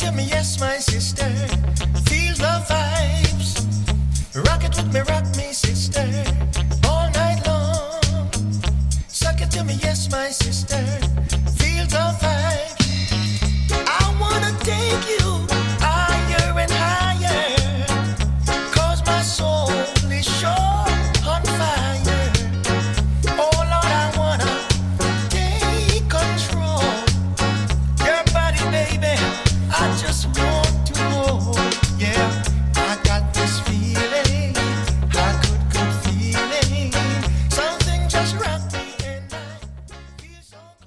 to me, yes, my sister. Feel the vibes. Rock it with me, rock me, sister. All night long. Suck it to me, yes, my sister.